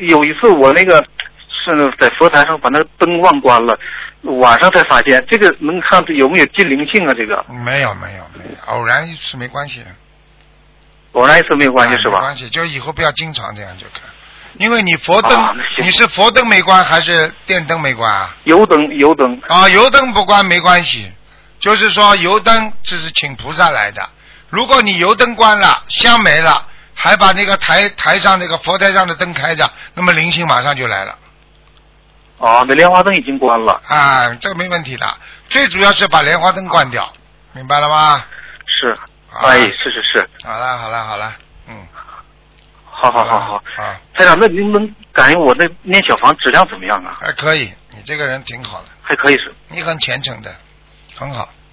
有一次我那个是在佛台上把那个灯忘关了，晚上才发现，这个能看有没有进灵性啊？这个没有，偶然一次没关系。 偶然一次没有关系是吧？ 没关系，就以后不要经常这样就可以。因为你佛灯，你是佛灯没关还是电灯没关啊？ 油灯。 啊，油灯不关没关系，就是说油灯这是请菩萨来的。如果你油灯关了，香没了，还把那个台上那个佛台上的灯开着，那么灵性马上就来了。 哦，那莲花灯已经关了。 啊，这个没问题的，最主要是把莲花灯关掉，明白了吗？ 是，哎，是。 好了， 好。台长，那您能感应我那念小房质量怎么样啊？ 还可以，你这个人挺好的。 还可以是。 你很虔诚的，很好。